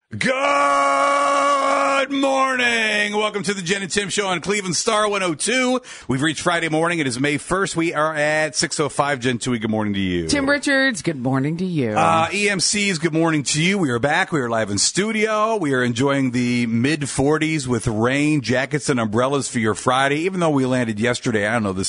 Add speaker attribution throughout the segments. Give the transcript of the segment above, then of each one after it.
Speaker 1: Good morning. Welcome to the Jen and Tim Show on Cleveland Star 102. We've reached Friday morning. It is May 1st. We are at 6:05. Jen Tui, good morning to you.
Speaker 2: Tim Richards, good morning to you.
Speaker 1: EMC's, good morning to you. We are back. We are live in studio. We are enjoying the mid-40s with rain, jackets, and umbrellas for your Friday. Even though we landed yesterday, I don't know, the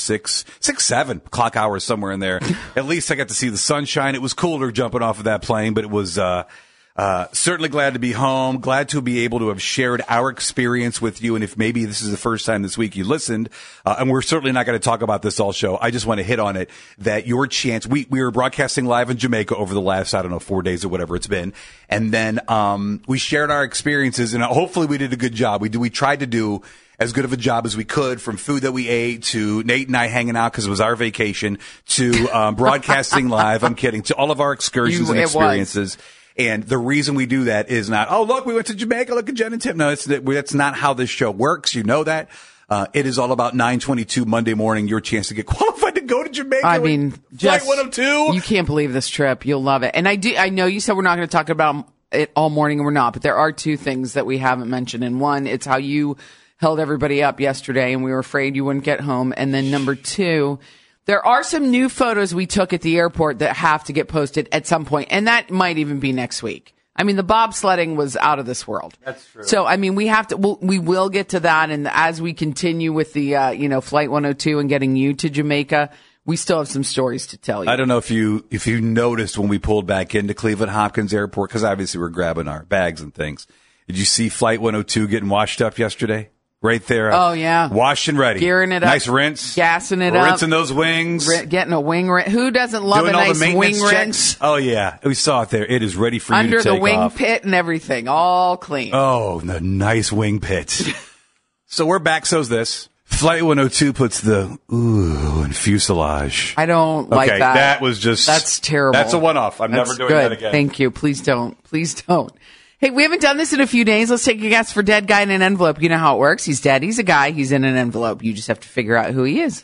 Speaker 1: 7 o'clock hours somewhere in there. At least I got to see the sunshine. It was cooler jumping off of that plane, but it was certainly glad to be home, glad to be able to have shared our experience with you. And if maybe this is the first time this week you listened, and we're certainly not going to talk about this all show, I just want to hit on it, that your chance, we were broadcasting live in Jamaica over the last, 4 days or whatever it's been. And then, we shared our experiences, and hopefully we did a good job. We tried to do as good of a job as we could, from food that we ate to Nate and I hanging out because it was our vacation, to broadcasting live. I'm kidding. To all of our excursions and experiences. And the reason we do that is not, oh, look, we went to Jamaica, look at Jen and Tim. No, that's not how this show works. You know that. It is all about 9:22 Monday morning, your chance to get qualified to go to Jamaica.
Speaker 2: I mean,
Speaker 1: Flight 102.
Speaker 2: You can't believe this trip. You'll love it. And I know you said we're not going to talk about it all morning, and we're not, but there are two things that we haven't mentioned. And one, it's how you held everybody up yesterday, and we were afraid you wouldn't get home. And then number two, there are some new photos we took at the airport that have to get posted at some point, and that might even be next week. I mean, the bobsledding was out of this world.
Speaker 1: That's true.
Speaker 2: So, I mean, we will get to that, and as we continue with the, Flight 102 and getting you to Jamaica, we still have some stories to tell you.
Speaker 1: I don't know if you noticed when we pulled back into Cleveland Hopkins Airport, because obviously we're grabbing our bags and things. Did you see Flight 102 getting washed up yesterday? Right there.
Speaker 2: Oh, yeah.
Speaker 1: Washed and ready.
Speaker 2: Gearing it up.
Speaker 1: Nice rinse.
Speaker 2: Gassing it up.
Speaker 1: Rinsing those wings.
Speaker 2: Getting a wing rinse. Who doesn't love
Speaker 1: Doing
Speaker 2: a
Speaker 1: all
Speaker 2: nice
Speaker 1: the maintenance
Speaker 2: wing
Speaker 1: checks.
Speaker 2: rinse?
Speaker 1: Oh, yeah. We saw it there. It is ready for you to take off.
Speaker 2: Under the wing pit and everything. All clean.
Speaker 1: Oh, the nice wing pits. So we're back. So's this. Flight 102 puts the ooh in fuselage.
Speaker 2: I don't like that.
Speaker 1: That was just... That's
Speaker 2: terrible.
Speaker 1: That's a one-off. I'm never doing that again.
Speaker 2: Thank you. Please don't. Please don't. Hey, we haven't done this in a few days. Let's take a guess for dead guy in an envelope. You know how it works. He's dead. He's a guy. He's in an envelope. You just have to figure out who he is.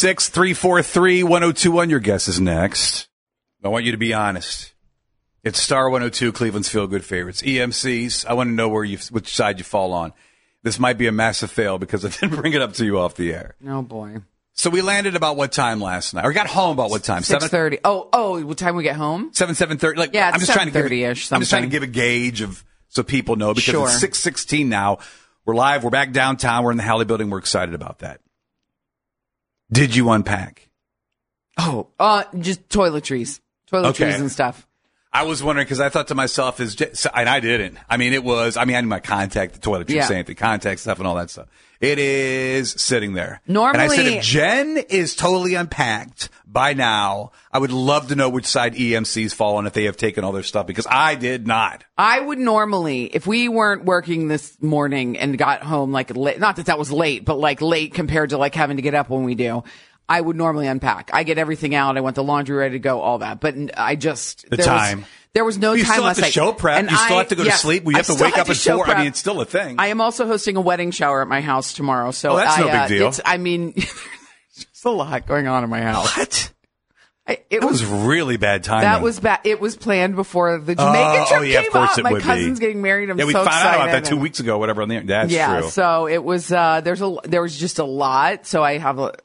Speaker 1: 216-343-1021. Your guess is next. I want you to be honest. It's Star 102, Cleveland's feel-good favorites. EMCs, I want to know which side you fall on. This might be a massive fail because I didn't bring it up to you off the air.
Speaker 2: Oh, boy.
Speaker 1: So we landed about what time last night? Or got home about what time?
Speaker 2: 6:30. Oh, what time we get home?
Speaker 1: 7:30. Like,
Speaker 2: yeah, it's
Speaker 1: I'm just trying to give
Speaker 2: ish.
Speaker 1: I'm just trying to give a gauge of so people know, because
Speaker 2: Sure.
Speaker 1: it's 6:16 now. We're live. We're back downtown. We're in the Halley Building. We're excited about that. Did you unpack?
Speaker 2: Oh, just toiletries and stuff.
Speaker 1: I was wondering, because I thought to myself, and I didn't. I mean, I need my contact, the toiletries, the contact stuff and all that stuff. It is sitting there.
Speaker 2: Normally,
Speaker 1: and I said, if Jen is totally unpacked by now, I would love to know which side EMC's fall on if they have taken all their stuff, because I did not.
Speaker 2: I would normally, if we weren't working this morning and got home like late, not that was late, but like late compared to like having to get up when we do, I would normally unpack. I get everything out. I want the laundry ready to go, all that. But I just... There was no time last night.
Speaker 1: You still have to show prep. You still have to go to sleep. We have to wake up at 4. I mean, it's still a thing.
Speaker 2: I am also hosting a wedding shower at my house tomorrow. So
Speaker 1: that's no big deal.
Speaker 2: there's just a lot going on in my house.
Speaker 1: What?
Speaker 2: It
Speaker 1: was really bad timing.
Speaker 2: That was bad. It was planned before the Jamaican trip came
Speaker 1: of course
Speaker 2: out. My cousin's getting married. I'm so excited.
Speaker 1: Yeah, we found out about that 2 weeks ago, whatever. That's true.
Speaker 2: So it was, there was just a lot. So I have a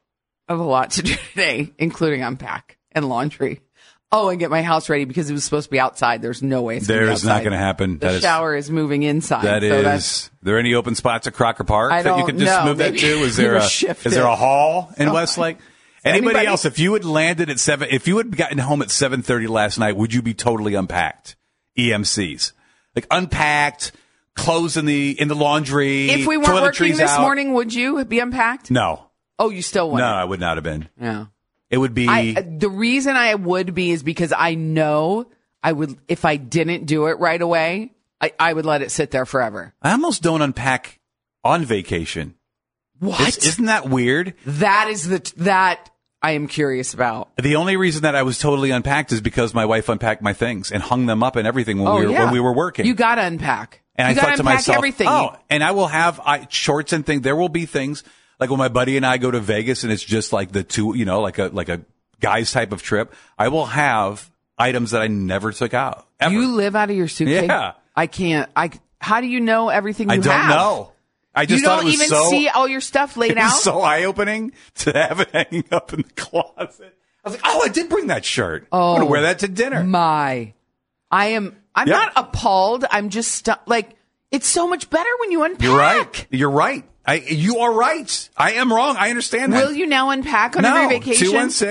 Speaker 2: lot to do today, including unpack and laundry. Oh, and get my house ready because it was supposed to be outside. There's no way it's going to be outside.
Speaker 1: There is not going to happen.
Speaker 2: The shower is moving inside.
Speaker 1: Are there any open spots at Crocker Park that you could just move that to? Is there a hall in Westlake? Anybody else? If you had landed at 7, if you had gotten home at 7:30 last night, would you be totally unpacked? EMCs, like unpacked, clothes in the laundry.
Speaker 2: If we weren't working this morning, would you be unpacked?
Speaker 1: No.
Speaker 2: Oh, you still wouldn't?
Speaker 1: No, I would not have been.
Speaker 2: Yeah.
Speaker 1: It would be...
Speaker 2: the reason I would be is because I know I would, if I didn't do it right away, I would let it sit there forever.
Speaker 1: I almost don't unpack on vacation.
Speaker 2: What?
Speaker 1: Isn't that weird?
Speaker 2: That is that I am curious about.
Speaker 1: The only reason that I was totally unpacked is because my wife unpacked my things and hung them up and everything when we were working.
Speaker 2: You got to unpack.
Speaker 1: And I thought to myself,
Speaker 2: everything.
Speaker 1: And I will have shorts and things. There will be things like when my buddy and I go to Vegas and it's just like the two, like a guy's type of trip. I will have items that I never took out. Ever.
Speaker 2: You live out of your suitcase?
Speaker 1: Yeah.
Speaker 2: I can't. How do you know everything you have?
Speaker 1: I don't know. I just thought it was
Speaker 2: you don't even see all your stuff laid out?
Speaker 1: So eye-opening to have it hanging up in the closet. I was like, I did bring that shirt. I'm going to wear that to dinner.
Speaker 2: I'm not appalled. I'm just it's so much better when you unpack.
Speaker 1: You're right. You are right. I am wrong. I understand that.
Speaker 2: Will you now unpack on every vacation?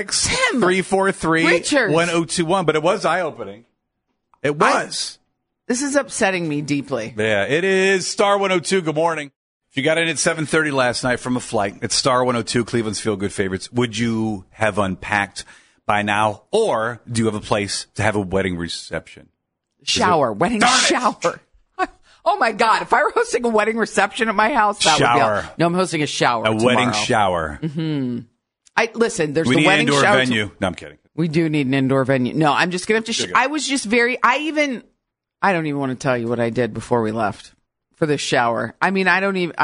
Speaker 1: 216-343-1021. But it was eye-opening. It was.
Speaker 2: This is upsetting me deeply.
Speaker 1: Yeah, it is. Star 102, good morning. If you got in at 7:30 last night from a flight, it's Star 102, Cleveland's Feel Good Favorites. Would you have unpacked by now, or do you have a place to have a wedding reception?
Speaker 2: Wedding shower. Oh my God! If I were hosting a wedding reception at my house, that would be. No, I'm hosting a shower.
Speaker 1: A wedding shower.
Speaker 2: Mm-hmm. Listen. There's
Speaker 1: we
Speaker 2: the
Speaker 1: need
Speaker 2: wedding
Speaker 1: an indoor
Speaker 2: shower.
Speaker 1: venue. No, I'm kidding.
Speaker 2: We do need an indoor venue. No, I'm just gonna have to. I was just very. I don't even want to tell you what I did before we left for this shower. I mean, I wouldn't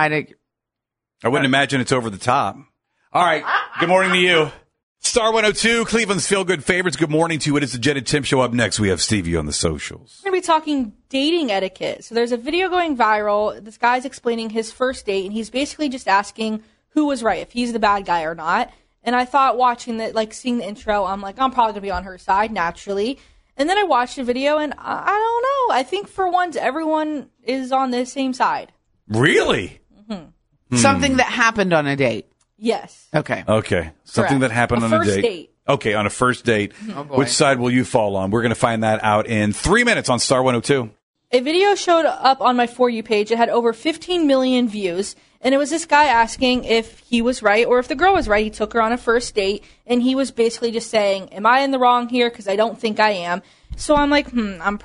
Speaker 1: imagine it's over the top. All right. Good morning to you. Star 102, Cleveland's Feel Good Favorites. Good morning to you. It is the Jen and Tim Show. Up next, we have Stevie on the socials.
Speaker 3: We're going to be talking dating etiquette. So there's a video going viral. This guy's explaining his first date, and he's basically just asking who was right, if he's the bad guy or not. And I thought watching seeing the intro, I'm like, I'm probably going to be on her side, naturally. And then I watched the video, and I don't know. I think for once, everyone is on the same side.
Speaker 1: Really?
Speaker 2: Mm-hmm. Something that happened on a date.
Speaker 3: Yes.
Speaker 1: Okay. Something that happened on a date. Okay, on a first date.
Speaker 2: Oh boy.
Speaker 1: Which side will you fall on? We're going to find that out in 3 minutes on Star 102.
Speaker 3: A video showed up on my For You page. It had over 15 million views. And it was this guy asking if he was right or if the girl was right. He took her on a first date, and he was basically just saying, am I in the wrong here? Because I don't think I am. So I'm like, I'm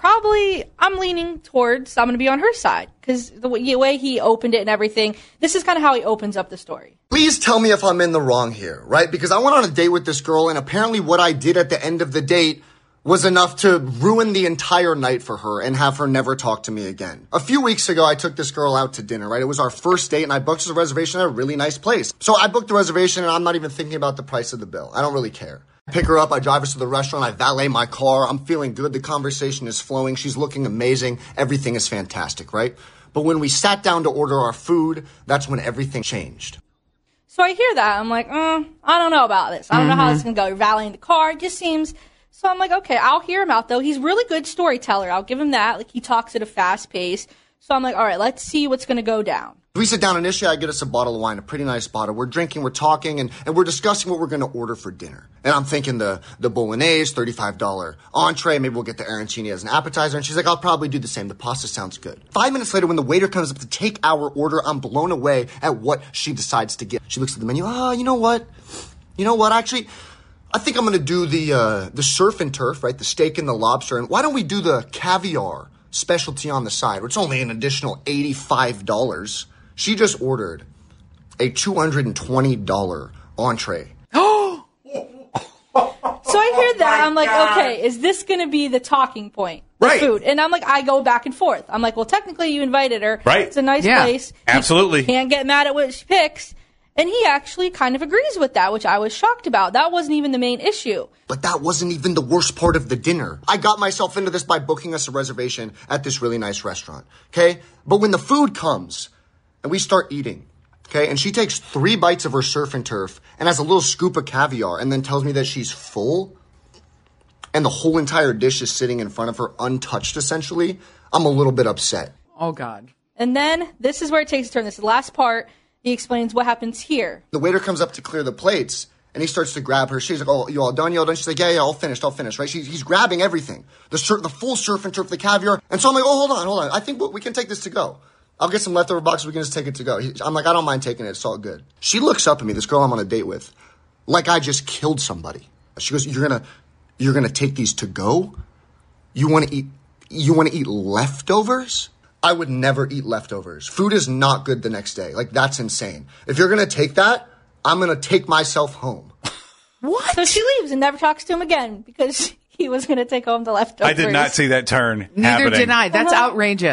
Speaker 3: leaning towards I'm going to be on her side. Because the way he opened it and everything, this is kind of how he opens up the story.
Speaker 4: Please tell me if I'm in the wrong here, right? Because I went on a date with this girl, and apparently what I did at the end of the date was enough to ruin the entire night for her and have her never talk to me again. A few weeks ago, I took this girl out to dinner, right? It was our first date, and I booked a reservation at a really nice place. So I booked the reservation, and I'm not even thinking about the price of the bill. I don't really care. I pick her up, I drive her to the restaurant, I valet my car, I'm feeling good, the conversation is flowing, she's looking amazing, everything is fantastic, right? But when we sat down to order our food, that's when everything changed.
Speaker 3: So I hear that, I'm like, I don't know about this. I don't know how this is going to go. You're valeting the car, it just seems... So I'm like, okay, I'll hear him out, though. He's a really good storyteller. I'll give him that. Like, he talks at a fast pace. So I'm like, all right, let's see what's going to go down.
Speaker 4: We sit down initially, I get us a bottle of wine, a pretty nice bottle. We're drinking, we're talking, and we're discussing what we're going to order for dinner. And I'm thinking the bolognese, $35 entree, maybe we'll get the arancini as an appetizer. And she's like, I'll probably do the same. The pasta sounds good. 5 minutes later, when the waiter comes up to take our order, I'm blown away at what she decides to get. She looks at the menu, you know what? Actually... I think I'm going to do the surf and turf, right? The steak and the lobster. And why don't we do the caviar specialty on the side? It's only an additional $85. She just ordered a $220 entree.
Speaker 3: So I hear that. I'm like, okay, is this going to be the talking point?
Speaker 1: Right.
Speaker 3: Food. And I'm like, I go back and forth. I'm like, well, technically you invited her.
Speaker 1: Right.
Speaker 3: It's a nice place.
Speaker 1: Absolutely.
Speaker 3: You can't get mad at what she picks. And he actually kind of agrees with that, which I was shocked about. That wasn't even the main issue.
Speaker 4: But that wasn't even the worst part of the dinner. I got myself into this by booking us a reservation at this really nice restaurant, okay? But when the food comes and we start eating, okay, and she takes 3 bites of her surf and turf and has a little scoop of caviar and then tells me that she's full and the whole entire dish is sitting in front of her untouched, essentially, I'm a little bit upset.
Speaker 2: Oh, God.
Speaker 3: And then this is where it takes a turn. This is the last part. He explains what happens here.
Speaker 4: The waiter comes up to clear the plates, and he starts to grab her. She's like, oh, you all done? She's like, yeah, all finished, right? He's grabbing everything. The full surf and turf, the caviar. And so I'm like, oh, hold on. I think we can take this to go. I'll get some leftover boxes. We can just take it to go. I'm like, I don't mind taking it. It's all good. She looks up at me, this girl I'm on a date with, like I just killed somebody. She goes, you're gonna take these to go? You want to eat leftovers? I would never eat leftovers. Food is not good the next day. Like, that's insane. If you're going to take that, I'm going to take myself home.
Speaker 3: What? So she leaves and never talks to him again because he was going to take home the leftovers.
Speaker 1: I did not see that turn
Speaker 2: Neither
Speaker 1: happening.
Speaker 2: did I. That's outrageous.
Speaker 3: Yeah,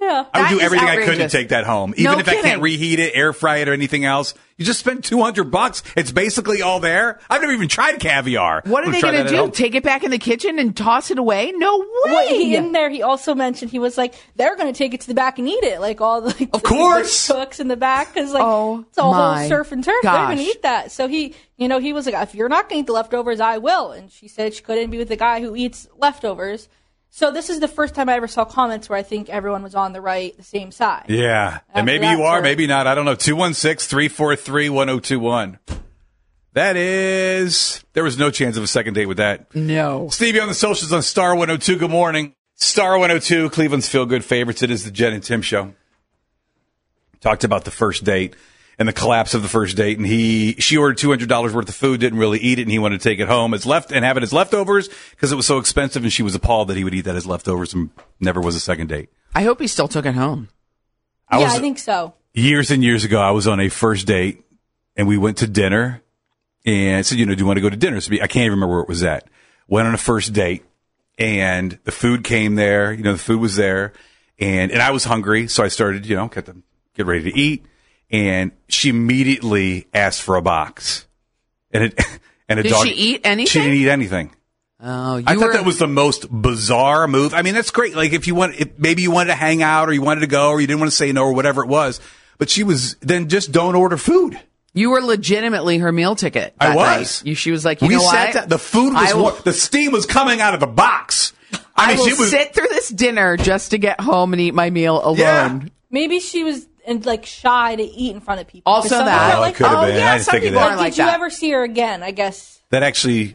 Speaker 3: Yeah.
Speaker 1: I would
Speaker 2: That
Speaker 1: do
Speaker 2: is
Speaker 1: everything I could to
Speaker 2: outrageous.
Speaker 1: take that home. Even
Speaker 2: No
Speaker 1: if I can't
Speaker 2: kidding.
Speaker 1: reheat it, air fry it, or anything else. You just spent $200. It's basically all there. I've never even tried caviar.
Speaker 2: What are
Speaker 1: I'm
Speaker 2: they
Speaker 1: try
Speaker 2: going
Speaker 1: that
Speaker 2: to
Speaker 1: at
Speaker 2: do?
Speaker 1: home.
Speaker 2: Take it back in the kitchen and toss it away? No way.
Speaker 3: Well, in there, he also mentioned he was like, they're going to take it to the back and eat it, like all the
Speaker 1: Of course.
Speaker 3: the cooks in the back, because like
Speaker 2: Oh,
Speaker 3: it's a whole
Speaker 2: my
Speaker 3: surf and turf. They're going to
Speaker 2: gosh.
Speaker 3: eat that. So he was like, if you're not going to eat the leftovers, I will. And she said she couldn't be with the guy who eats leftovers. So this is the first time I ever saw comments where I think everyone was on the same side.
Speaker 1: Yeah. And maybe
Speaker 3: After
Speaker 1: you
Speaker 3: that,
Speaker 1: are,
Speaker 3: so-
Speaker 1: maybe not. I don't know. 216-343-1021. That is, there was no chance of a second date with that.
Speaker 2: No.
Speaker 1: Stevie on the socials on Star 102. Good morning. Star 102, Cleveland's feel-good favorites. It is the Jen and Tim show. Talked about the first date and the collapse of the first date. And she ordered $200 worth of food, didn't really eat it, and he wanted to take it home and have it as leftovers because it was so expensive, and she was appalled that he would eat that as leftovers, and never was a second date.
Speaker 2: I hope he still took it home.
Speaker 3: I think so.
Speaker 1: Years and years ago, I was on a first date, and we went to dinner, and said, do you want to go to dinner? So I can't even remember where it was at. Went on a first date, and the food came there. The food was there, and I was hungry, so I started, get ready to eat. And she immediately asked for a box. And a
Speaker 2: Did
Speaker 1: dog.
Speaker 2: she eat anything?
Speaker 1: She didn't eat anything.
Speaker 2: Oh,
Speaker 1: I thought that was the most bizarre move. I mean, that's great. Like if maybe you wanted to hang out or you wanted to go or you didn't want to say no or whatever it was. But then just don't order food.
Speaker 2: You were legitimately her meal ticket.
Speaker 1: I
Speaker 2: that
Speaker 1: was.
Speaker 2: night. She was like,
Speaker 1: we
Speaker 2: know
Speaker 1: sat
Speaker 2: what?
Speaker 1: down, the food was the steam was coming out of the box.
Speaker 2: I
Speaker 1: mean,
Speaker 2: will
Speaker 1: she was
Speaker 2: sit through this dinner just to get home and eat my meal alone.
Speaker 1: Yeah.
Speaker 3: Maybe she was shy to eat in front of people.
Speaker 2: Also
Speaker 3: Some
Speaker 2: that.
Speaker 3: people are
Speaker 1: Oh, it could have been. I
Speaker 2: yeah,
Speaker 1: didn't
Speaker 2: some
Speaker 1: think of
Speaker 2: people
Speaker 1: that.
Speaker 2: are like
Speaker 3: did you
Speaker 2: that.
Speaker 3: ever see her again? I guess.
Speaker 1: that actually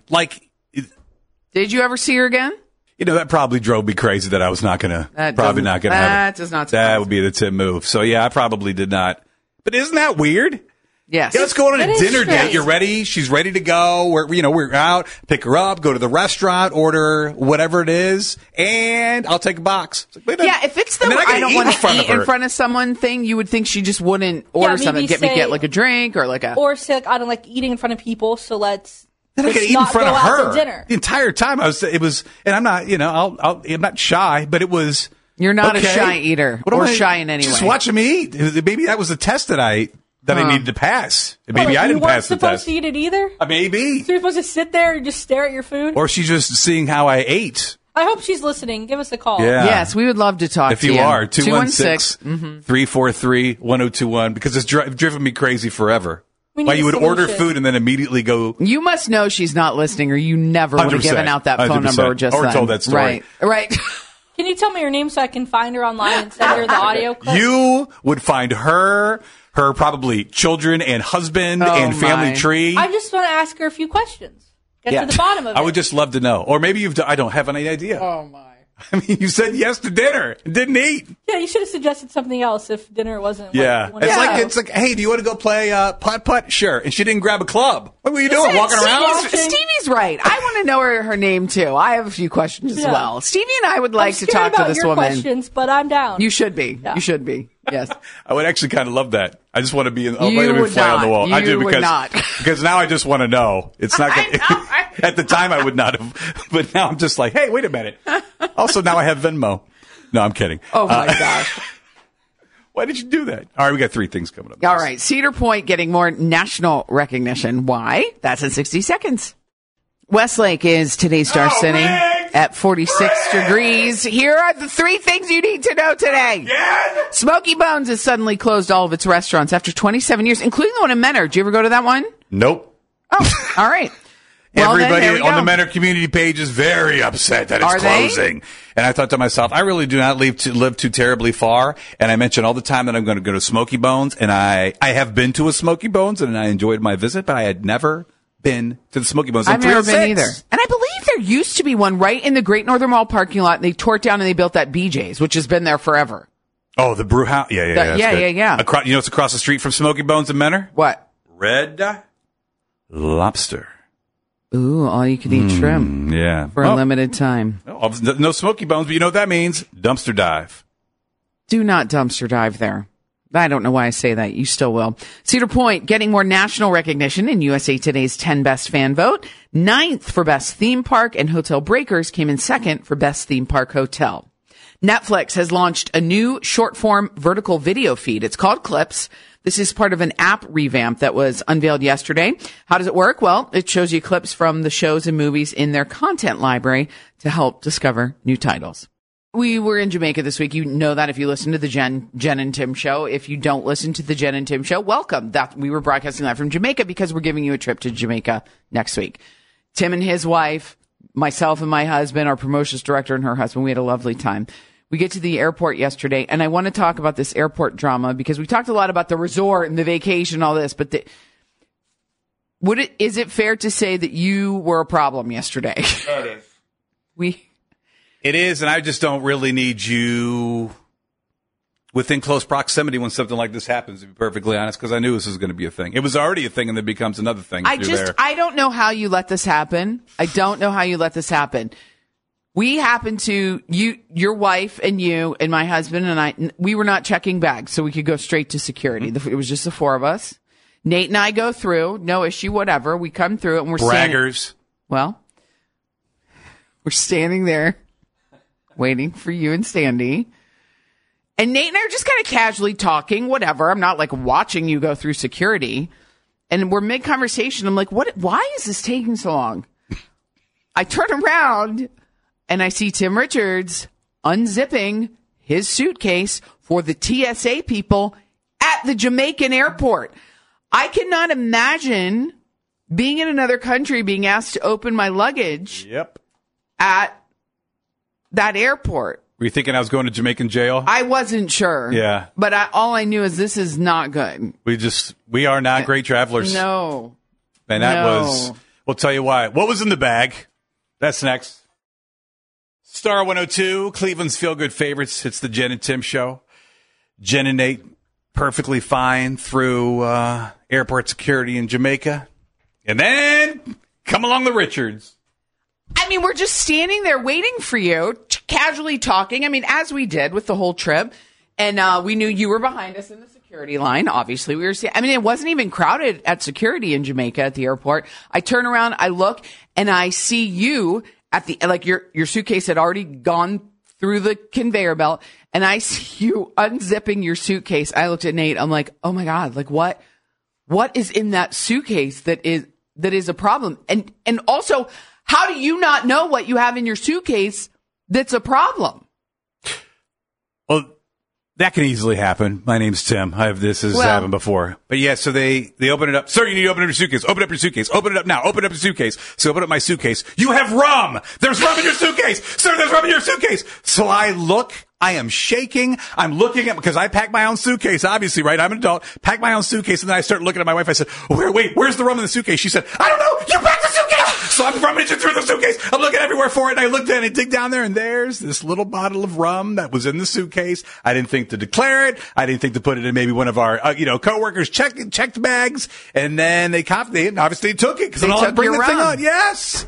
Speaker 2: Did you ever see her again?
Speaker 1: that probably drove me crazy that I was not gonna
Speaker 2: That
Speaker 1: probably
Speaker 2: doesn't-
Speaker 1: not gonna have
Speaker 2: that
Speaker 1: it.
Speaker 2: does not
Speaker 1: That
Speaker 2: surprise
Speaker 1: would be the Tim move. So yeah, I probably did not. But isn't that weird?
Speaker 2: Yes.
Speaker 1: Yeah, let's go on
Speaker 3: That
Speaker 1: a
Speaker 3: is
Speaker 1: dinner date.
Speaker 3: strange.
Speaker 1: You're ready. She's ready to go. We're out. Pick her up. Go to the restaurant. Order whatever it is, and I'll take a box. It's like, wait a minute.
Speaker 2: Yeah, if it's the
Speaker 1: And then
Speaker 2: I
Speaker 1: gotta
Speaker 2: don't
Speaker 1: eat
Speaker 2: want
Speaker 1: in front
Speaker 2: to
Speaker 1: of
Speaker 2: eat in
Speaker 1: her.
Speaker 2: front of someone thing, you would think she just wouldn't order
Speaker 3: maybe
Speaker 2: something. Get
Speaker 3: say-
Speaker 2: like a drink or like a.
Speaker 3: Or say I don't like eating in front of people, so let's.
Speaker 1: Then I
Speaker 3: let's
Speaker 1: could eat in
Speaker 3: not
Speaker 1: front
Speaker 3: go
Speaker 1: of
Speaker 3: out
Speaker 1: her
Speaker 3: to dinner.
Speaker 1: the entire time. It was, and I'm not, I'm not shy, but it was.
Speaker 2: You're not a
Speaker 1: okay.
Speaker 2: shy eater
Speaker 1: What am
Speaker 2: or
Speaker 1: I-
Speaker 2: shy in any
Speaker 1: Just
Speaker 2: way.
Speaker 1: watching me eat. Maybe that was the test that I needed to pass. Maybe
Speaker 3: Well,
Speaker 1: I
Speaker 3: you
Speaker 1: didn't
Speaker 3: weren't
Speaker 1: pass the
Speaker 3: supposed
Speaker 1: test.
Speaker 3: to eat it either.
Speaker 1: Maybe.
Speaker 3: So you're supposed to sit there and just stare at your food.
Speaker 1: Or she's just seeing how I ate.
Speaker 3: I hope she's listening. Give us a call.
Speaker 1: Yeah.
Speaker 2: Yes, we would love to talk
Speaker 1: If
Speaker 2: to
Speaker 1: you
Speaker 2: you.
Speaker 1: are,
Speaker 2: 216.
Speaker 1: 216-343-1021, because it's driven me crazy forever.
Speaker 3: We
Speaker 1: Why
Speaker 3: need
Speaker 1: you
Speaker 3: a
Speaker 1: would order
Speaker 3: solution.
Speaker 1: food and then immediately go.
Speaker 2: You must know she's not listening, or you never would have
Speaker 1: 100%,
Speaker 2: given out that phone
Speaker 1: 100%,
Speaker 2: number just
Speaker 1: or
Speaker 2: then.
Speaker 1: told that story.
Speaker 2: Right.
Speaker 3: Can you tell me her name so I can find her online and send her the audio clip?
Speaker 1: You would find her probably children and husband
Speaker 2: Oh,
Speaker 1: and family
Speaker 2: my.
Speaker 1: tree.
Speaker 3: I just want to ask her a few questions. Get to the bottom of it.
Speaker 1: I would just love to know. Or maybe I don't have any idea.
Speaker 2: Oh my.
Speaker 1: I mean, you said yes to dinner and didn't eat.
Speaker 3: Yeah, you should have suggested something else if dinner wasn't.
Speaker 1: Yeah.
Speaker 3: What
Speaker 1: It's like, hey, do you want to go play putt-putt? Sure. And she didn't grab a club. What were you doing?
Speaker 3: Listen,
Speaker 1: Walking around?
Speaker 3: watching.
Speaker 2: Stevie's right. I want to know her name too. I have a few questions as
Speaker 3: Yeah.
Speaker 2: well. Stevie and I would like
Speaker 3: I'm
Speaker 2: to
Speaker 3: scared
Speaker 2: talk to
Speaker 3: about
Speaker 2: this
Speaker 3: your
Speaker 2: woman.
Speaker 3: questions, but I'm down.
Speaker 2: You should be.
Speaker 3: Yeah.
Speaker 2: You should be. Yes.
Speaker 1: I would actually kind of love that. I just want to be in.
Speaker 2: You
Speaker 1: let me
Speaker 2: would
Speaker 1: fly on the
Speaker 2: not.
Speaker 1: wall. I
Speaker 2: You
Speaker 1: do
Speaker 2: would
Speaker 1: because
Speaker 2: not.
Speaker 1: because now I just want to know. It's not.
Speaker 2: I
Speaker 1: Gonna,
Speaker 2: know.
Speaker 1: at the time, I would not have, but now I'm just like, hey, wait a minute. Also, now I have Venmo. No, I'm kidding.
Speaker 2: Oh my gosh.
Speaker 1: Why did you do that? All right, we got 3 things coming up.
Speaker 2: All right. Cedar Point getting more national recognition. Why? That's in 60 seconds. Westlake is today's Star City at 46 degrees. Here are the 3 things you need to know today.
Speaker 1: Yeah.
Speaker 2: Smoky Bones has suddenly closed all of its restaurants after 27 years, including the one in Menor. Did you ever go to that one?
Speaker 1: Nope.
Speaker 2: Oh, all right. Well, then,
Speaker 1: Everybody
Speaker 2: there we
Speaker 1: on
Speaker 2: go.
Speaker 1: the Menor community page is very upset that it's
Speaker 2: Are they?
Speaker 1: closing. And I thought to myself, I really do not live too terribly far. And I mention all the time that I'm going to go to Smoky Bones. And I have been to a Smoky Bones and I enjoyed my visit, but I had never been to the Smoky Bones.
Speaker 2: I've never been
Speaker 1: 306.
Speaker 2: either. And I believe there used to be one right in the Great Northern Mall parking lot. And they tore it down and they built that BJ's, which has been there forever.
Speaker 1: Oh, the brew house. Yeah. That's
Speaker 2: yeah,
Speaker 1: good.
Speaker 2: yeah.
Speaker 1: You know what's across the street from Smoky Bones in Menor?
Speaker 2: What?
Speaker 1: Red Lobster.
Speaker 2: Ooh, all you can eat shrimp
Speaker 1: Yeah.
Speaker 2: for a limited time.
Speaker 1: No Smoky Bones, but you know what that means? Dumpster dive.
Speaker 2: Do not dumpster dive there. I don't know why I say that. You still will. Cedar Point getting more national recognition in USA Today's 10 Best Fan Vote. 9th for Best Theme Park, and Hotel Breakers came in 2nd for Best Theme Park Hotel. Netflix has launched a new short-form vertical video feed. It's called Clips. This is part of an app revamp that was unveiled yesterday. How does it work? Well, it shows you clips from the shows and movies in their content library to help discover new titles. We were in Jamaica this week. You know that if you listen to the Jen and Tim show. If you don't listen to the Jen and Tim show, welcome. We were broadcasting that from Jamaica because we're giving you a trip to Jamaica next week. Tim and his wife, myself and my husband, our promotions director and her husband, we had a lovely time. We get to the airport yesterday, and I want to talk about this airport drama because we talked a lot about the resort and the vacation, all this, but is it fair to say that you were a problem yesterday?
Speaker 1: It is. It is, and I just don't really need you within close proximity when something like this happens, to be perfectly honest, because I knew this was going to be a thing. It was already a thing, and then becomes another thing.
Speaker 2: I don't know how you let this happen. We happened to, your wife and you and my husband and I, we were not checking bags, so we could go straight to security.
Speaker 1: Mm-hmm.
Speaker 2: It was just the four of us. Nate and I go through, no issue, whatever. We come through it and we're
Speaker 1: braggers.
Speaker 2: We're standing there waiting for you and Sandy. And Nate and I are just kind of casually talking, whatever. I'm not like watching you go through security. And we're mid-conversation. I'm like, why is this taking so long? I turn around and I see Tim Richards unzipping his suitcase for the TSA people at the Jamaican airport. I cannot imagine being in another country, being asked to open my luggage at that airport.
Speaker 1: Were you thinking I was going to Jamaican jail?
Speaker 2: I wasn't sure.
Speaker 1: Yeah.
Speaker 2: But all I knew is this is not good.
Speaker 1: We are not great travelers.
Speaker 2: No.
Speaker 1: And we'll tell you why. What was in the bag? That's next. Star 102, Cleveland's feel-good favorites. It's the Jen and Tim show. Jen and Nate perfectly fine through airport security in Jamaica. And then come along the Richards.
Speaker 2: I mean, we're just standing there waiting for you, casually talking. I mean, as we did with the whole trip. And we knew you were behind us in the security line. Obviously, it wasn't even crowded at security in Jamaica at the airport. I turn around, I look, and I see you at your suitcase had already gone through the conveyor belt, and I see you unzipping your suitcase. I looked at Nate. I'm like, oh my God, like what is in that suitcase that is a problem? And also, how do you not know what you have in your suitcase that's a problem?
Speaker 1: Well, that can easily happen. My name's Tim. This has happened before. But yeah, so they open it up. Sir, you need to open up your suitcase. Open up your suitcase. Open it up now. Open up your suitcase. So open up my suitcase. You have rum. There's rum in your suitcase. Sir, there's rum in your suitcase. So I look. I am shaking. I'm looking at, because I pack my own suitcase, obviously, right? I'm an adult. Pack my own suitcase. And then I start looking at my wife. I said, where's the rum in the suitcase? She said, I don't know. You packed the suitcase. So I'm rummaging through the suitcase. I'm looking everywhere for it. And I looked at it and dig down there, and there's this little bottle of rum that was in the suitcase. I didn't think to declare it. I didn't think to put it in maybe one of our, coworkers checked bags. And then they obviously took it because they took bring the thing on. Yes.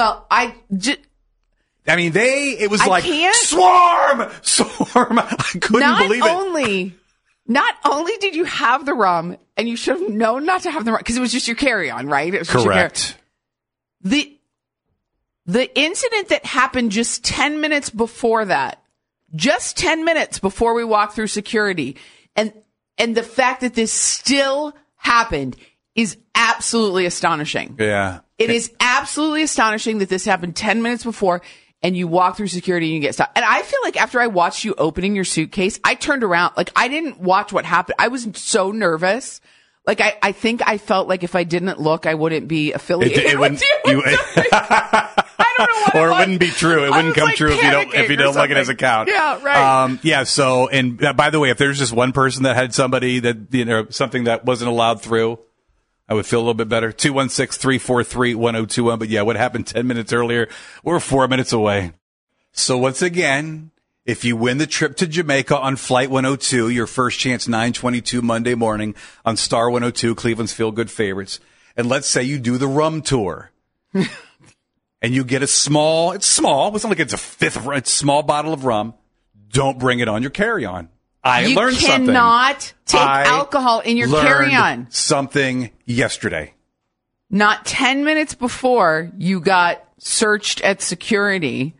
Speaker 1: It was like swarm. I couldn't believe it.
Speaker 2: Not only did you have the rum, and you should have known not to have the rum because it was just your carry-on, right? It was
Speaker 1: correct.
Speaker 2: The incident that happened just 10 minutes before that, just 10 minutes before we walked through security, and the fact that this still happened is absolutely astonishing.
Speaker 1: Yeah.
Speaker 2: It is absolutely astonishing that this happened 10 minutes before, and you walk through security and you get stopped. And I feel like after I watched you opening your suitcase, I turned around. Like, I didn't watch what happened. I was so nervous. Like, I think I felt like if I didn't look, I wouldn't be affiliated with you. I don't know what
Speaker 1: or it wouldn't be true. It wouldn't come true if you don't look at his account.
Speaker 2: Yeah, right.
Speaker 1: So, and by the way, if there's just one person that had somebody that, something that wasn't allowed through, I would feel a little bit better. 216-343-1021. But yeah, what happened 10 minutes earlier? We're 4 minutes away. So once again, if you win the trip to Jamaica on Flight 102, your first chance 9/22 Monday morning on Star 102, Cleveland's Feel Good Favorites. And let's say you do the rum tour. And you get it's small. It's not like it's a small bottle of rum. Don't bring it on your carry-on. I learned something.
Speaker 2: You cannot take alcohol in your carry-on.
Speaker 1: Something yesterday.
Speaker 2: Not 10 minutes before you got searched at security,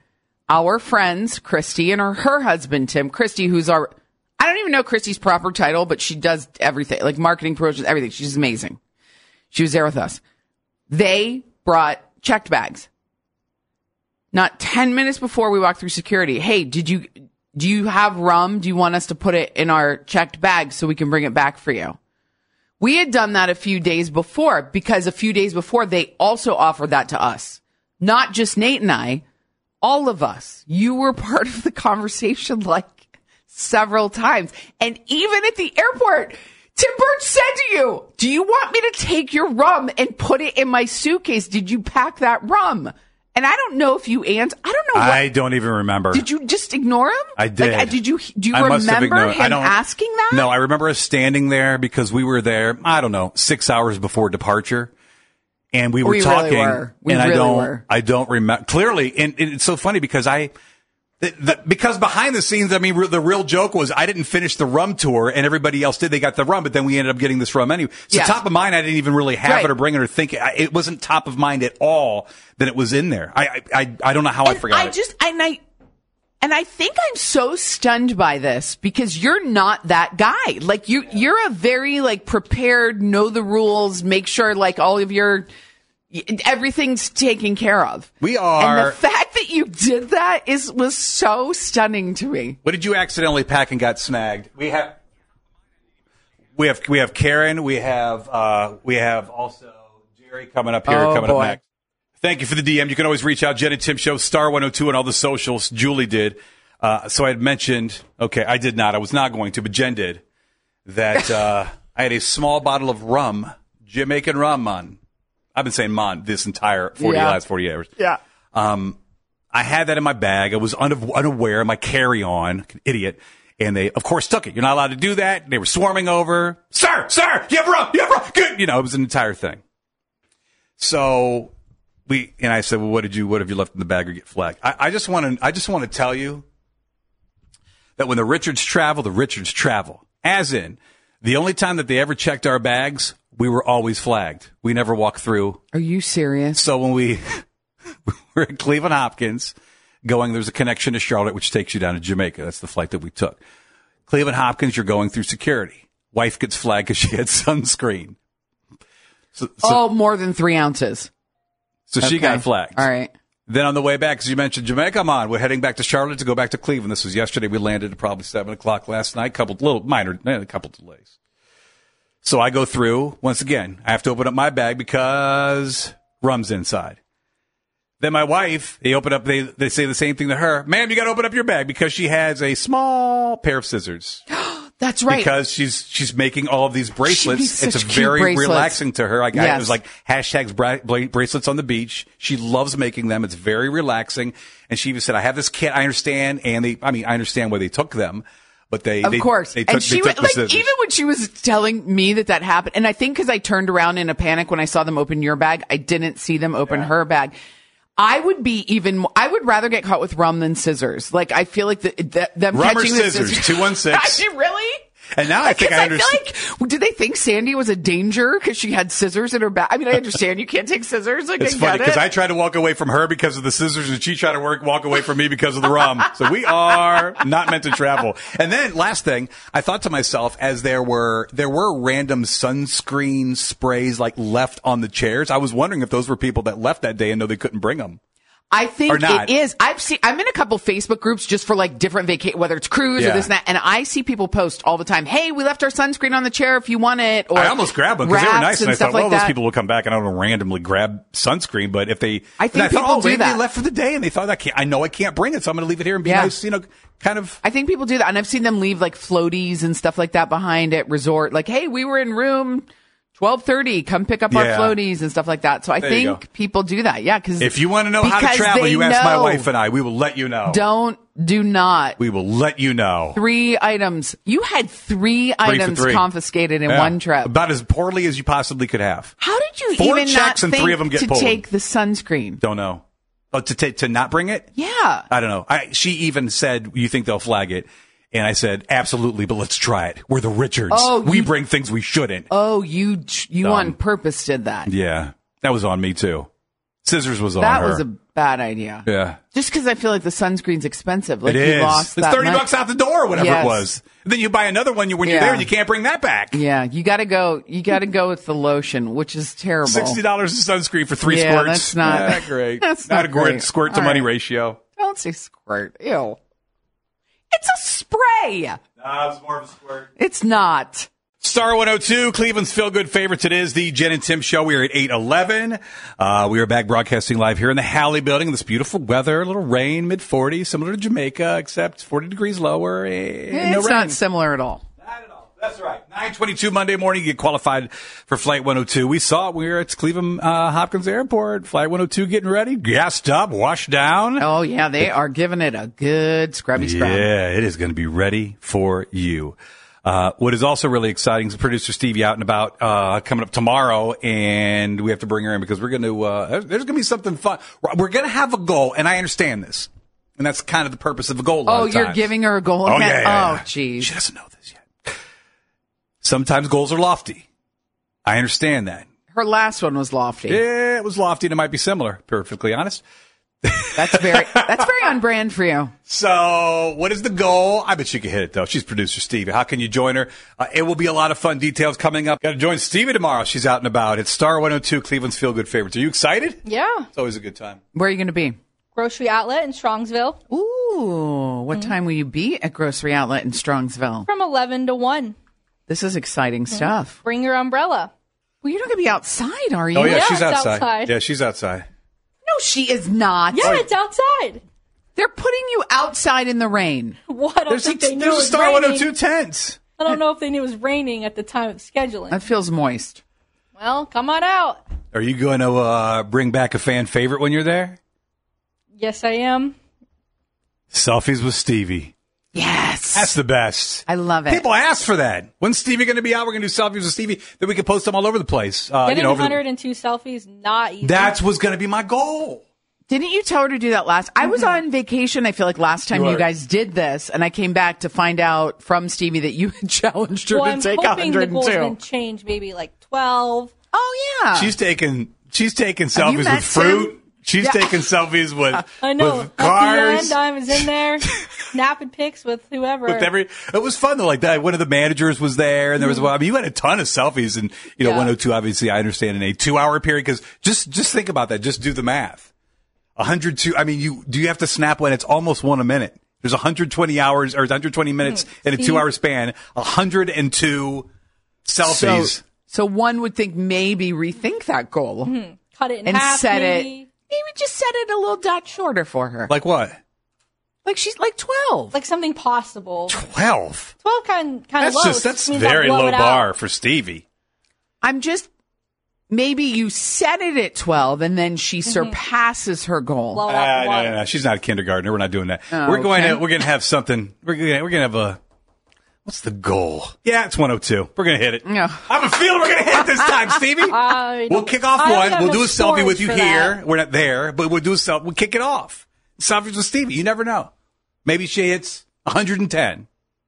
Speaker 2: our friends, Christy and her husband, Tim. Christy, I don't even know Christy's proper title, but she does everything, like marketing, promotions, everything. She's amazing. She was there with us. They brought checked bags. Not 10 minutes before we walked through security. Hey, do you have rum? Do you want us to put it in our checked bag so we can bring it back for you? We had done that a few days before because a few days before they also offered that to us. Not just Nate and I, all of us. You were part of the conversation like several times. And even at the airport, Tim Burch said to you, do you want me to take your rum and put it in my suitcase? Did you pack that rum? And I don't know if you answered. I don't know.
Speaker 1: I don't even remember.
Speaker 2: Did you just ignore him?
Speaker 1: I did.
Speaker 2: Like, do you remember him asking that?
Speaker 1: No, I remember us standing there because we were there, I don't know, 6 hours before departure. And we were talking.
Speaker 2: Really were.
Speaker 1: I don't remember. Clearly, and it's so funny because because behind the scenes, I mean, the real joke was I didn't finish the rum tour and everybody else did. They got the rum, but then we ended up getting this rum anyway. So top of mind, I didn't even really have it or bring it or think it. It wasn't top of mind at all that it was in there. I don't know how I forgot it.
Speaker 2: And I think I'm so stunned by this because you're not that guy. Like you're a very like prepared, know the rules, make sure like all of everything's taken care of.
Speaker 1: We are.
Speaker 2: And the fact that you did that was so stunning to me.
Speaker 1: What did you accidentally pack and got snagged? We have Karen. We have also Jerry coming up here, up next. Thank you for the DM. You can always reach out. Jen and Tim Show, Star 102 on all the socials. Julie did. So I had mentioned, okay, I did not. I was not going to, but Jen did. That I had a small bottle of rum, Jamaican rum, man. I've been saying man this entire last 48 hours.
Speaker 2: Yeah.
Speaker 1: I had that in my bag. I was unaware, my carry-on, idiot. And they, of course, took it. You're not allowed to do that. They were swarming over. Sir, you have rum. Good. It was an entire thing. So and I said, well, what have you left in the bag or get flagged? I just want to tell you that when the Richards travel. As in, the only time that they ever checked our bags, we were always flagged. We never walked through.
Speaker 2: Are you serious?
Speaker 1: So when we were at Cleveland Hopkins there's a connection to Charlotte, which takes you down to Jamaica. That's the flight that we took. Cleveland Hopkins, you're going through security. Wife gets flagged because she had sunscreen. So
Speaker 2: more than 3 ounces.
Speaker 1: So she got flagged.
Speaker 2: All right.
Speaker 1: Then on the way back, as you mentioned, Jamaica, we're heading back to Charlotte to go back to Cleveland. This was yesterday. We landed at probably 7 o'clock last night. A couple delays. So I go through. Once again, I have to open up my bag because rum's inside. Then my wife, they open up, they say the same thing to her. Ma'am, you got to open up your bag because she has a small pair of scissors.
Speaker 2: That's right.
Speaker 1: Because she's making all of these bracelets. It's very
Speaker 2: bracelets.
Speaker 1: Relaxing to her. It was like hashtags bracelets on the beach. She loves making them. It's very relaxing. And she even said, I have this kit. I understand. And I understand why they took them. But
Speaker 2: of course.
Speaker 1: They took the scissors.
Speaker 2: Even when she was telling me that happened, and I think because I turned around in a panic when I saw them open your bag, I didn't see them open her bag. I would rather get caught with rum than scissors. Like, I feel like them
Speaker 1: rum
Speaker 2: catching
Speaker 1: or scissors,
Speaker 2: the scissors.
Speaker 1: 216.
Speaker 2: Really?
Speaker 1: And now I think I understand.
Speaker 2: I feel like, did they think Sandy was a danger because she had scissors in her bag? I mean, I understand you can't take scissors. Like,
Speaker 1: it's funny because I tried to walk away from her because of the scissors and she tried to walk away from me because of the rum. So we are not meant to travel. And then last thing, I thought to myself, as there were random sunscreen sprays like left on the chairs. I was wondering if those were people that left that day and know they couldn't bring them.
Speaker 2: I think it is. I'm in a couple Facebook groups just for like different whether it's cruise or this and that. And I see people post all the time, hey, we left our sunscreen on the chair if you want it. Or
Speaker 1: I almost grabbed them because they were nice. And I thought, well,
Speaker 2: like
Speaker 1: those people will come back and I don't randomly grab sunscreen. But if
Speaker 2: I think people do that.
Speaker 1: They left for the day and they thought, I know I can't bring it. So I'm going to leave it here and be nice, kind of.
Speaker 2: I think people do that. And I've seen them leave like floaties and stuff like that behind at resort. Like, hey, we were in room 12:30, come pick up our floaties and stuff like that. So I think people do that. Yeah. Cause
Speaker 1: if you want to know how to travel, you ask my wife and I. We will let you know.
Speaker 2: Do not.
Speaker 1: We will let you know.
Speaker 2: 3 items. You had 3 items confiscated in one trip.
Speaker 1: About as poorly as you possibly could have.
Speaker 2: How did you
Speaker 1: 4
Speaker 2: even
Speaker 1: checks
Speaker 2: not
Speaker 1: and
Speaker 2: think
Speaker 1: 3 of them get
Speaker 2: to
Speaker 1: pulled.
Speaker 2: Take the sunscreen?
Speaker 1: Don't know. Oh, to not bring it?
Speaker 2: Yeah.
Speaker 1: I don't know. She even said, you think they'll flag it? And I said, absolutely, but let's try it. We're the Richards. We bring things we shouldn't.
Speaker 2: Oh, you on purpose did that.
Speaker 1: Yeah. That was on me, too. Scissors was on
Speaker 2: That
Speaker 1: her.
Speaker 2: was a bad idea.
Speaker 1: Yeah.
Speaker 2: Just because I feel like the sunscreen's expensive. Like
Speaker 1: It
Speaker 2: you
Speaker 1: is.
Speaker 2: lost
Speaker 1: It's
Speaker 2: that
Speaker 1: $30
Speaker 2: much.
Speaker 1: out the door, whatever
Speaker 2: Yes.
Speaker 1: it was. And then you buy another one when you're
Speaker 2: Yeah.
Speaker 1: there and you can't bring that back.
Speaker 2: Yeah, you got to go. You got to go with the lotion, which is terrible.
Speaker 1: $60 of sunscreen for 3
Speaker 2: Yeah,
Speaker 1: squirts.
Speaker 2: that's not-
Speaker 1: Not great.
Speaker 2: that's
Speaker 1: not
Speaker 2: not
Speaker 1: a great
Speaker 2: great.
Speaker 1: squirt to
Speaker 2: All
Speaker 1: money
Speaker 2: right.
Speaker 1: ratio.
Speaker 2: Don't say squirt. Ew. It's a spray.
Speaker 1: It's more of a squirt.
Speaker 2: It's not.
Speaker 1: Star 102, Cleveland's feel-good favorites. It is the Jen and Tim show. We are at 8:11. We are back broadcasting live here in the Halley building. This beautiful weather, a little rain, mid-40s, similar to Jamaica, except 40 degrees lower. And no
Speaker 2: It's
Speaker 1: rain.
Speaker 2: not similar at all.
Speaker 1: Not at all. That's right. 9:22 Monday morning, you get qualified for Flight 102. We saw it. We were at Cleveland Hopkins Airport. Flight 102 getting ready, gassed up, washed down.
Speaker 2: Oh, yeah, they are giving it a good scrubby scrub.
Speaker 1: Yeah, it is going to be ready for you. What is also really exciting is producer Stevie out and about coming up tomorrow, and we have to bring her in because we're going to. There's going to be something fun. We're going to have a goal, and I understand this, and that's kind of the purpose of a goal.
Speaker 2: Oh, you're giving her a goal?
Speaker 1: Oh,
Speaker 2: again?
Speaker 1: yeah.
Speaker 2: Oh, jeez.
Speaker 1: She doesn't know this yet. Sometimes goals are lofty. I understand that.
Speaker 2: Her last one was lofty.
Speaker 1: Yeah, it was lofty, and it might be similar. Perfectly honest.
Speaker 2: That's very on brand for you.
Speaker 1: So, what is the goal? I bet she can hit it, though. She's producer Stevie. How can you join her? It will be a lot of fun details coming up. Got to join Stevie tomorrow. She's out and about. It's Star 102, Cleveland's feel-good favorites. Are you excited?
Speaker 3: Yeah.
Speaker 1: It's always a good time.
Speaker 2: Where are you going to be?
Speaker 3: Grocery outlet in Strongsville
Speaker 2: Ooh, what time will you be at Grocery Outlet in Strongsville?
Speaker 3: from 11 to 1.
Speaker 2: This is exciting stuff.
Speaker 3: Bring your umbrella.
Speaker 2: Well, you're not going to be outside, are you?
Speaker 1: Oh, yeah,
Speaker 3: Yeah,
Speaker 1: she's
Speaker 3: it's
Speaker 1: outside.
Speaker 3: outside.
Speaker 1: Yeah, she's outside.
Speaker 2: No, she is not.
Speaker 3: Yeah, it's outside.
Speaker 2: They're putting you outside in the rain.
Speaker 3: Well, I don't
Speaker 1: There's a,
Speaker 3: think they knew it
Speaker 1: there's a
Speaker 3: was
Speaker 1: Star
Speaker 3: raining.
Speaker 1: 102 tent.
Speaker 3: I don't know if they knew it was raining at the time of scheduling.
Speaker 2: That feels moist.
Speaker 3: Well, come on out.
Speaker 1: Are you going to bring back a fan favorite when you're there?
Speaker 3: Yes, I am.
Speaker 1: Selfies with Stevie.
Speaker 2: Yes.
Speaker 1: That's the best.
Speaker 2: I love it.
Speaker 1: People ask for that. When's Stevie going to be out? We're going to do selfies with Stevie. Then we can post them all over the place.
Speaker 3: Getting
Speaker 1: over the-
Speaker 3: 102 selfies, not easy.
Speaker 1: That's what's going to be my goal.
Speaker 2: Didn't you tell her to do that last? I was on vacation, I feel like, last time
Speaker 1: You
Speaker 2: you
Speaker 1: were.
Speaker 2: guys did this, and I came back to find out from Stevie that you had challenged her
Speaker 3: well,
Speaker 2: to
Speaker 3: I'm
Speaker 2: take
Speaker 3: hoping the goal's
Speaker 2: 102.
Speaker 3: been changed, maybe like 12.
Speaker 2: Oh, yeah.
Speaker 1: She's taking selfies
Speaker 2: you
Speaker 1: with
Speaker 2: met
Speaker 1: fruit.
Speaker 2: Tim?
Speaker 1: She's
Speaker 2: Yeah.
Speaker 1: taking selfies with
Speaker 3: I know.
Speaker 1: with
Speaker 3: At
Speaker 1: cars.
Speaker 3: the end, I was in there snapping pics with whoever.
Speaker 1: It was fun though. Like that, one of the managers was there, and there was. Well, I mean, you had a ton of selfies, and
Speaker 3: Yeah.
Speaker 1: 102. Obviously, I understand in a 2-hour period because just think about that. Just do the math. 102. I mean, do you have to snap when it's almost one a minute? There's 120 hours or 120 minutes in a 2-hour span. 102 selfies.
Speaker 2: So one would think maybe rethink that goal
Speaker 3: Cut it in
Speaker 2: and
Speaker 3: half,
Speaker 2: set
Speaker 3: maybe.
Speaker 2: it. Maybe just set it a little dot shorter for her.
Speaker 1: Like what?
Speaker 2: Like she's like 12.
Speaker 3: Like something possible.
Speaker 1: 12.
Speaker 3: 12 kind of
Speaker 1: That's
Speaker 3: low.
Speaker 1: that's
Speaker 3: Means I'll
Speaker 1: very
Speaker 3: blow
Speaker 1: low
Speaker 3: it out.
Speaker 1: bar for Stevie.
Speaker 2: I'm just. Maybe you set it at 12 and then she surpasses her goal.
Speaker 3: Blow it out the water.
Speaker 1: No. She's not a kindergartner. We're not doing that.
Speaker 2: Oh,
Speaker 1: we're going
Speaker 2: okay.
Speaker 1: to have something. We're going to have a. What's the goal? Yeah, it's 102. We're going to hit it.
Speaker 2: No.
Speaker 1: I have a feeling we're going to hit it this time, Stevie. We'll kick off
Speaker 3: I don't
Speaker 1: one.
Speaker 3: have
Speaker 1: We'll
Speaker 3: the
Speaker 1: do a selfie with
Speaker 3: storage
Speaker 1: you
Speaker 3: for
Speaker 1: here.
Speaker 3: that.
Speaker 1: We're not there, but we'll do a selfie. We'll kick it off. Selfies with Stevie. You never know. Maybe she hits 110.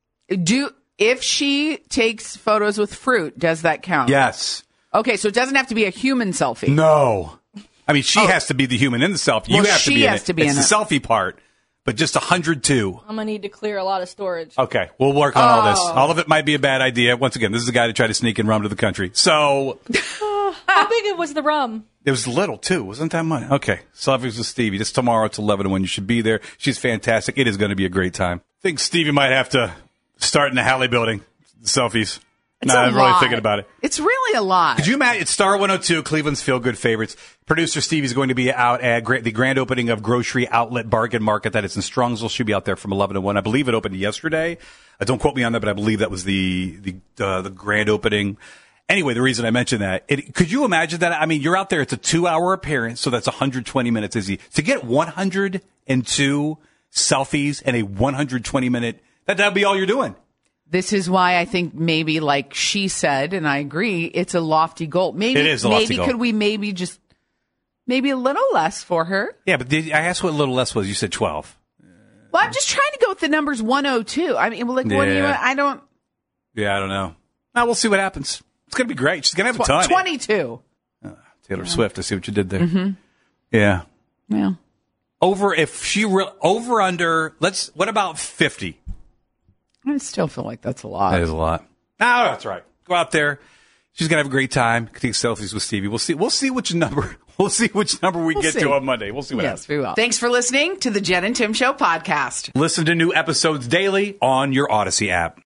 Speaker 2: If she takes photos with fruit, does that count?
Speaker 1: Yes.
Speaker 2: Okay, so it doesn't have to be a human selfie.
Speaker 1: No. I mean, she has to be the human in the selfie. You
Speaker 2: Well,
Speaker 1: have to
Speaker 2: she
Speaker 1: be in
Speaker 2: has
Speaker 1: it.
Speaker 2: to be
Speaker 1: it's
Speaker 2: in
Speaker 1: the
Speaker 2: it.
Speaker 1: selfie part, but just 102.
Speaker 3: I'm going to need to clear a lot of storage.
Speaker 1: Okay, we'll work on all this. All of it might be a bad idea. Once again, this is a guy to try to sneak in rum to the country. So
Speaker 3: How big was the rum?
Speaker 1: it was little too. Wasn't that much? Okay, selfies with Stevie. This tomorrow. It's 11 when you should be there. She's fantastic. It is going to be a great time. I think Stevie might have to start in the Halley building. Selfies.
Speaker 2: It's
Speaker 1: I'm
Speaker 2: a
Speaker 1: really
Speaker 2: lot.
Speaker 1: thinking about it.
Speaker 2: It's really a lot.
Speaker 1: Could you imagine? It's Star 102, Cleveland's feel-good favorites. Producer Stevie's going to be out at the grand opening of Grocery Outlet Bargain Market. That is in Strongsville. She'll be out there from 11 to 1. I believe it opened yesterday. Don't quote me on that, but I believe that was the grand opening. Anyway, the reason I mentioned that, could you imagine that? I mean, you're out there. It's a 2-hour appearance, so that's 120 minutes. To get 102 selfies and a 120-minute, that'd be all you're doing.
Speaker 2: This is why I think maybe, like she said, and I agree, it's a lofty goal. Maybe
Speaker 1: It is a lofty goal.
Speaker 2: Could we maybe a little less for her?
Speaker 1: Yeah, but I asked what a little less was. You said 12.
Speaker 2: Well, I'm just trying to go with the numbers 102. I mean, like, what do you?
Speaker 1: Yeah.
Speaker 2: I don't.
Speaker 1: Yeah, I don't know. Now we'll see what happens. It's going to be great. She's going to have a ton.
Speaker 2: 22.
Speaker 1: Taylor Swift, I see what you did there. Yeah.
Speaker 2: Yeah.
Speaker 1: Over under. What about 50?
Speaker 2: I still feel like that's a lot.
Speaker 1: That is a lot. No, that's right. Go out there. She's gonna have a great time. Take selfies with Stevie. We'll see which number. We'll see which number we get to on Monday. We'll see what happens.
Speaker 2: Yes, we will. Thanks for listening to the Jen and Tim Show podcast.
Speaker 1: Listen to new episodes daily on your Odyssey app.